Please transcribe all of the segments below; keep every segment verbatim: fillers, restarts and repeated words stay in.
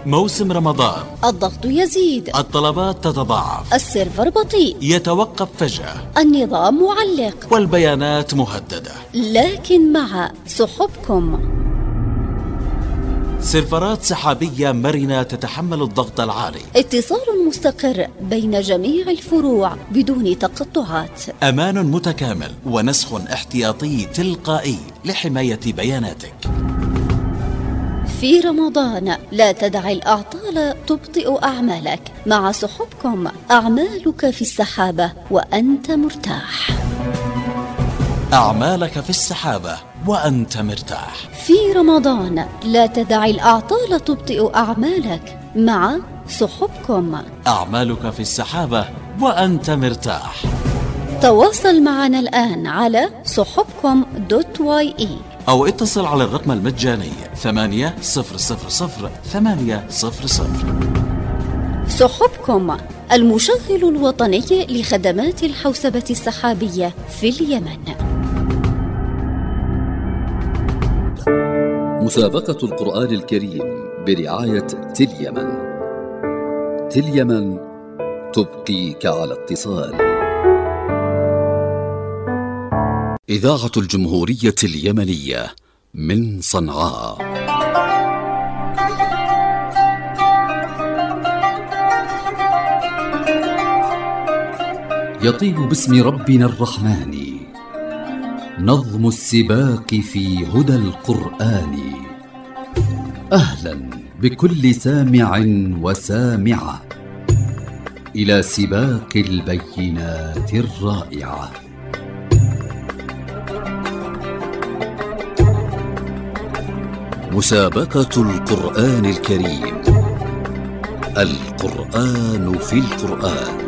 موسم رمضان، الضغط يزيد، الطلبات تتضاعف، السيرفر بطيء، يتوقف فجأة، النظام معلق، والبيانات مهددة. لكن مع سحبكم سيرفرات سحابية مرنة تتحمل الضغط العالي، اتصال مستقر بين جميع الفروع بدون تقطعات، أمان متكامل ونسخ احتياطي تلقائي لحماية بياناتك. في رمضان لا تدع الأعطال تبطئ أعمالك. مع سحبكم أعمالك في السحابة وأنت مرتاح. أعمالك في السحابة وأنت مرتاح. في رمضان لا تدع الأعطال تبطئ أعمالك. مع سحبكم أعمالك في السحابة وأنت مرتاح. تواصل معنا الآن على سحبكم دوت واي إي أو اتصل على الرقم المجاني ثمانية صفر صفر صفر ثمانية صفر صفر. سحبكم المشغل الوطني لخدمات الحوسبة السحابية في اليمن. مسابقة القرآن الكريم برعاية تليمن. تليمن تبقيك على اتصال. إذاعة الجمهورية اليمنية من صنعاء. يطيب باسم ربنا الرحمن نظم السباق في هدى القرآن. أهلا بكل سامع وسامعة إلى سباق البينات الرائعة. مسابقة القرآن الكريم، القرآن في القرآن.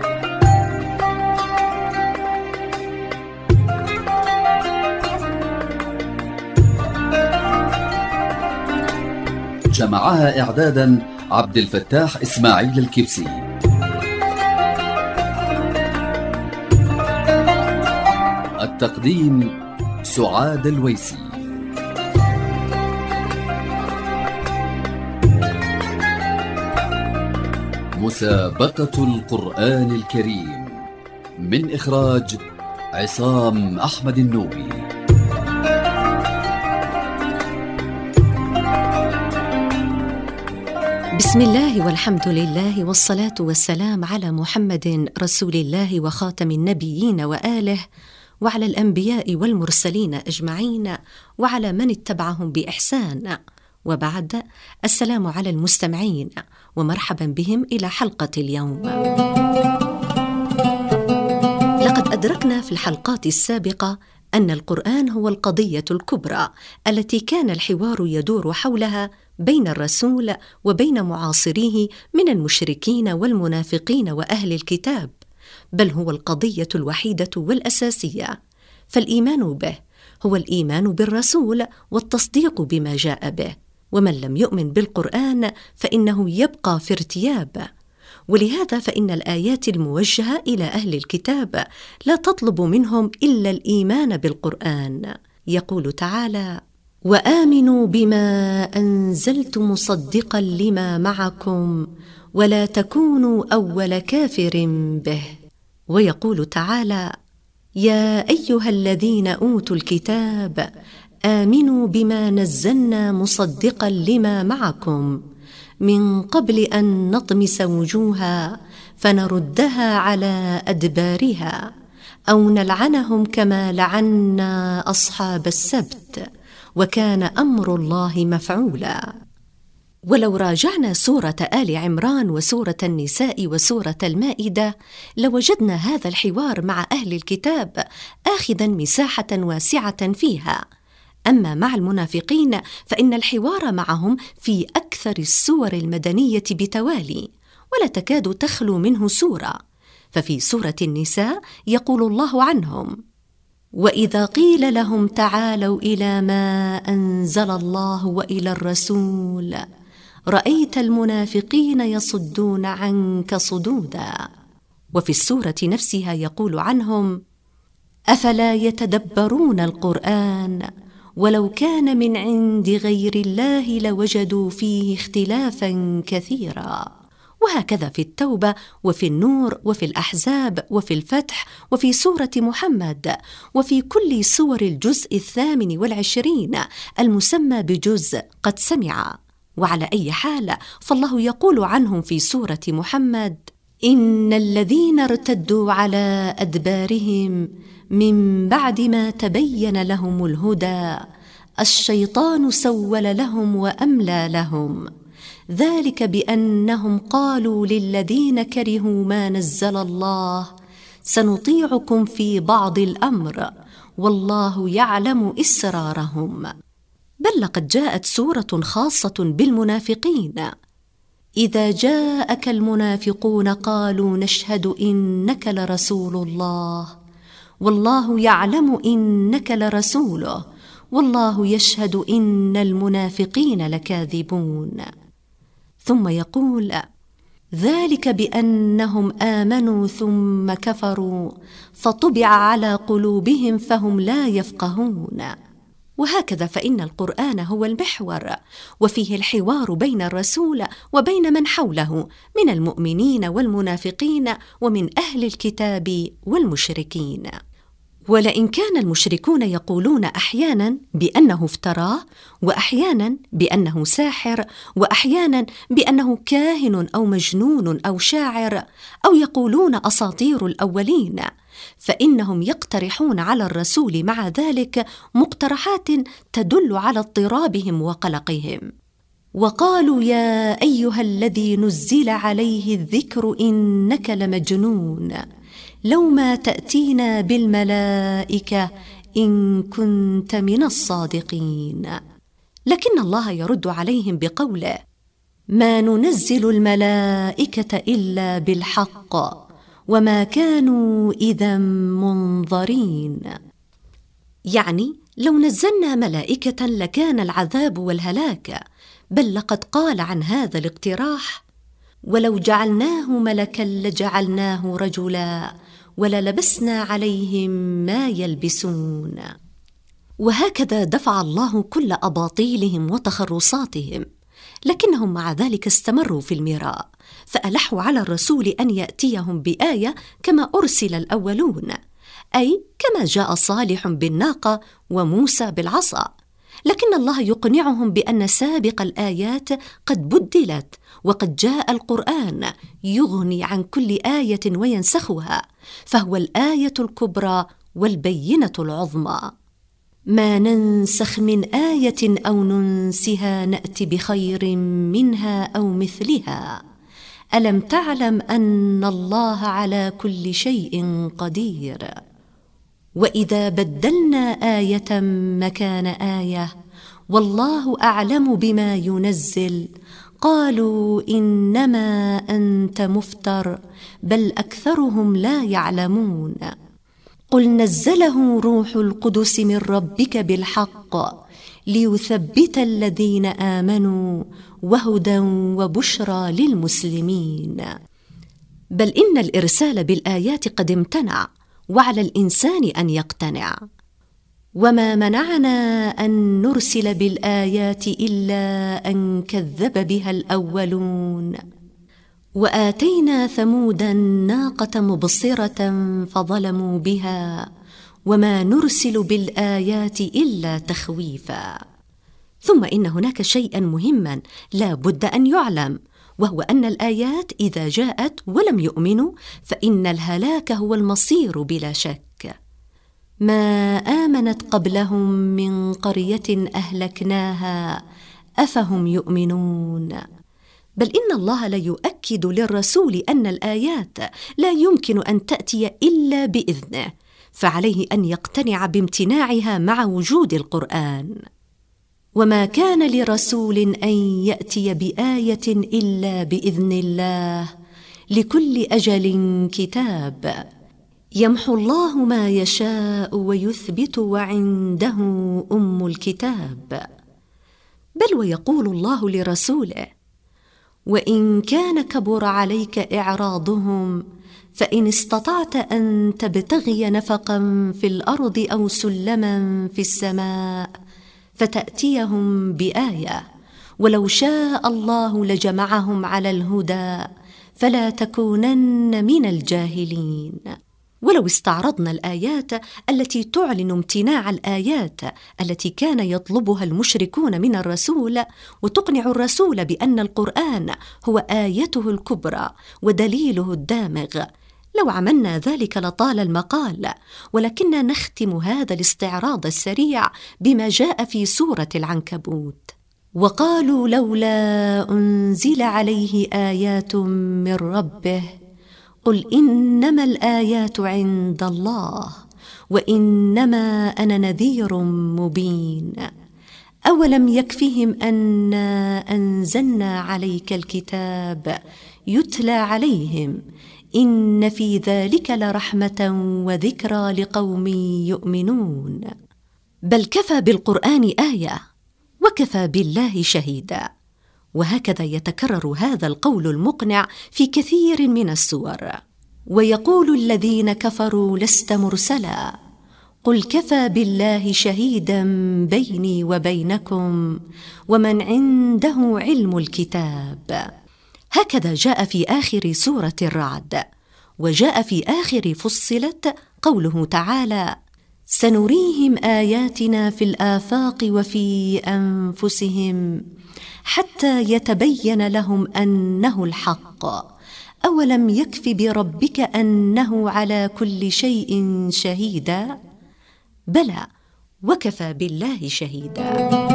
جمعها إعدادا عبد الفتاح إسماعيل الكبسي. التقديم سعاد الويسي. مسابقة القرآن الكريم من إخراج عصام أحمد النوبي. بسم الله والحمد لله والصلاة والسلام على محمد رسول الله وخاتم النبيين وآله، وعلى الأنبياء والمرسلين أجمعين، وعلى من اتبعهم بإحسان. وبعد، السلام على المستمعين ومرحبا بهم إلى حلقة اليوم. لقد أدركنا في الحلقات السابقة أن القرآن هو القضية الكبرى التي كان الحوار يدور حولها بين الرسول وبين معاصريه من المشركين والمنافقين وأهل الكتاب، بل هو القضية الوحيدة والأساسية. فالإيمان به هو الإيمان بالرسول والتصديق بما جاء به، ومن لم يؤمن بالقرآن فإنه يبقى في ارتياب. ولهذا فإن الآيات الموجهة إلى أهل الكتاب لا تطلب منهم إلا الإيمان بالقرآن. يقول تعالى: وآمنوا بما أنزلت مصدقا لما معكم ولا تكونوا أول كافر به. ويقول تعالى: يا أيها الذين أوتوا الكتاب آمنوا بما نزلنا مصدقا لما معكم من قبل أن نطمس وجوها فنردها على أدبارها أو نلعنهم كما لعنا أصحاب السبت وكان أمر الله مفعولا. ولو راجعنا سورة آل عمران وسورة النساء وسورة المائدة لوجدنا هذا الحوار مع أهل الكتاب آخذا مساحة واسعة فيها. أما مع المنافقين فإن الحوار معهم في أكثر السور المدنية بتوالي، ولا تكاد تخلو منه سورة. ففي سورة النساء يقول الله عنهم: وإذا قيل لهم تعالوا إلى ما أنزل الله وإلى الرسول رأيت المنافقين يصدون عنك صدودا. وفي السورة نفسها يقول عنهم: أفلا يتدبرون القرآن ولو كان من عند غير الله لوجدوا فيه اختلافا كثيرا. وهكذا في التوبة وفي النور وفي الأحزاب وفي الفتح وفي سورة محمد وفي كل سور الجزء الثامن والعشرين المسمى بجزء قد سمع. وعلى أي حال فالله يقول عنهم في سورة محمد: إن الذين ارتدوا على أدبارهم من بعد ما تبين لهم الهدى الشيطان سول لهم وأملى لهم، ذلك بأنهم قالوا للذين كرهوا ما نزل الله سنطيعكم في بعض الأمر والله يعلم إسرارهم. بل لقد جاءت سورة خاصة بالمنافقين: إذا جاءك المنافقون قالوا نشهد إنك لرسول الله والله يعلم إنك لرسوله والله يشهد إن المنافقين لكاذبون. ثم يقول: ذلك بأنهم آمنوا ثم كفروا فطبع على قلوبهم فهم لا يفقهون. وهكذا فإن القرآن هو المحور، وفيه الحوار بين الرسول وبين من حوله من المؤمنين والمنافقين ومن أهل الكتاب والمشركين. ولئن كان المشركون يقولون أحيانا بأنه افتراه، وأحيانا بأنه ساحر، وأحيانا بأنه كاهن أو مجنون أو شاعر، أو يقولون أساطير الأولين، فإنهم يقترحون على الرسول مع ذلك مقترحات تدل على اضطرابهم وقلقهم. وقالوا: يا أيها الذي نزل عليه الذكر إنك لمجنون، لو ما تأتينا بالملائكة إن كنت من الصادقين. لكن الله يرد عليهم بقوله: ما ننزل الملائكة إلا بالحق وما كانوا إذا منظرين. يعني لو نزلنا ملائكة لكان العذاب والهلاك، بل لقد قال عن هذا الاقتراح: ولو جعلناه ملكا لجعلناه رجلا وللبسنا عليهم ما يلبسون. وهكذا دفع الله كل أباطيلهم وتخرصاتهم، لكنهم مع ذلك استمروا في المراء، فألحوا على الرسول أن يأتيهم بآية كما أرسل الأولون، أي كما جاء صالح بالناقة وموسى بالعصا. لكن الله يقنعهم بأن سابق الآيات قد بدلت، وقد جاء القرآن يغني عن كل آية وينسخها، فهو الآية الكبرى والبينة العظمى. ما ننسخ من آية أو ننسها نأتي بخير منها أو مثلها، ألم تعلم أن الله على كل شيء قدير. وإذا بدلنا آية مكان آية والله أعلم بما ينزل قالوا إنما أنت مفتر بل أكثرهم لا يعلمون. قل نزله روح القدس من ربك بالحق ليثبت الذين آمنوا وهدى وبشرى للمسلمين. بل إن الإرسال بالآيات قد امتنع، وعلى الإنسان أن يقتنع. وما منعنا أن نرسل بالآيات إلا أن كذب بها الأولون. وآتينا ثمود الناقة مبصرة فظلموا بها وما نرسل بالآيات إلا تخويفا. ثم إن هناك شيئا مهما لا بد أن يعلم، وهو أن الآيات إذا جاءت ولم يؤمنوا فإن الهلاك هو المصير بلا شك. ما آمنت قبلهم من قرية أهلكناها أفهم يؤمنون. بل إن الله لا يؤكد للرسول أن الآيات لا يمكن أن تأتي إلا بإذنه، فعليه أن يقتنع بامتناعها مع وجود القرآن. وما كان لرسول أن يأتي بآية إلا بإذن الله لكل أجل كتاب يمحو الله ما يشاء ويثبت وعنده أم الكتاب. بل ويقول الله لرسوله: وإن كان كبر عليك إعراضهم فإن استطعت أن تبتغي نفقا في الأرض أو سلما في السماء فتأتيهم بآية، ولو شاء الله لجمعهم على الهدى فلا تكونن من الجاهلين. ولو استعرضنا الآيات التي تعلن امتناع الآيات التي كان يطلبها المشركون من الرسول، وتقنع الرسول بأن القرآن هو آيته الكبرى ودليله الدامغ، لو عملنا ذلك لطال المقال، ولكننا نختم هذا الاستعراض السريع بما جاء في سورة العنكبوت: وقالوا لولا أنزل عليه آيات من ربه قل إنما الآيات عند الله وإنما أنا نذير مبين أولم يكفهم أنا أنزلنا عليك الكتاب يتلى عليهم إن في ذلك لرحمة وذكرى لقوم يؤمنون. بل كفى بالقرآن آية وكفى بالله شهيدا. وهكذا يتكرر هذا القول المقنع في كثير من السور. ويقول الذين كفروا لست مرسلا قل كفى بالله شهيدا بيني وبينكم ومن عنده علم الكتاب. هكذا جاء في آخر سورة الرعد. وجاء في آخر فصلت قوله تعالى: سنريهم آياتنا في الآفاق وفي أنفسهم حتى يتبين لهم أنه الحق أولم يكف بربك أنه على كل شيء شهيدا. بلى وكفى بالله شهيدا.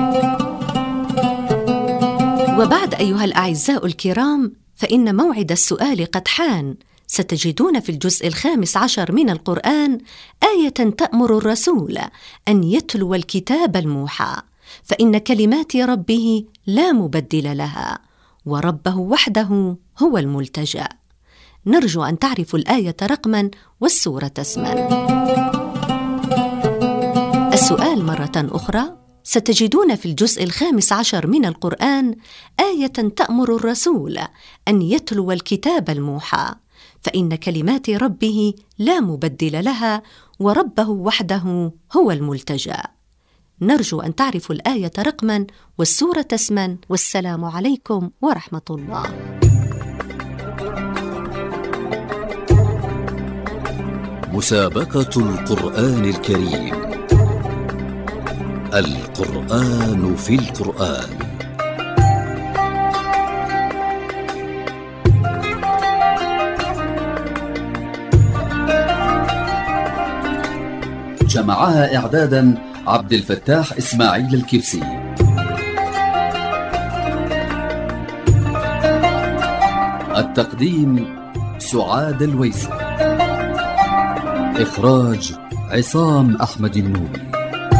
وبعد أيها الأعزاء الكرام، فإن موعد السؤال قد حان. ستجدون في الجزء الخامس عشر من القرآن آية تأمر الرسول أن يتلو الكتاب الموحى، فإن كلمات ربه لا مبدل لها، وربه وحده هو الملتجأ. نرجو أن تعرفوا الآية رقما والسورة اسما. السؤال مرة أخرى: ستجدون في الجزء الخامس عشر من القرآن آية تأمر الرسول أن يتلو الكتاب الموحى، فإن كلمات ربه لا مبدل لها، وربه وحده هو الملتجأ. نرجو أن تعرفوا الآية رقما والسورة اسما. والسلام عليكم ورحمة الله. مسابقة القرآن الكريم. القرآن في القرآن. جمعها إعدادا عبد الفتاح إسماعيل الكبسي. التقديم سعاد الويسي. إخراج عصام أحمد النوبي.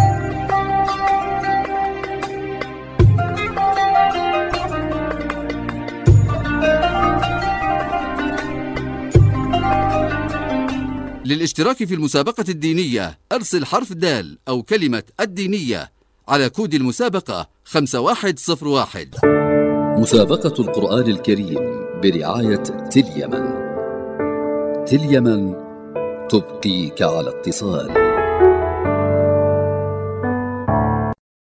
للاشتراك في المسابقة الدينية أرسل حرف دال أو كلمة الدينية على كود المسابقة خمسة واحد صفر واحد. مسابقة القرآن الكريم برعاية تل يمن. تل يمن تبقيك على اتصال.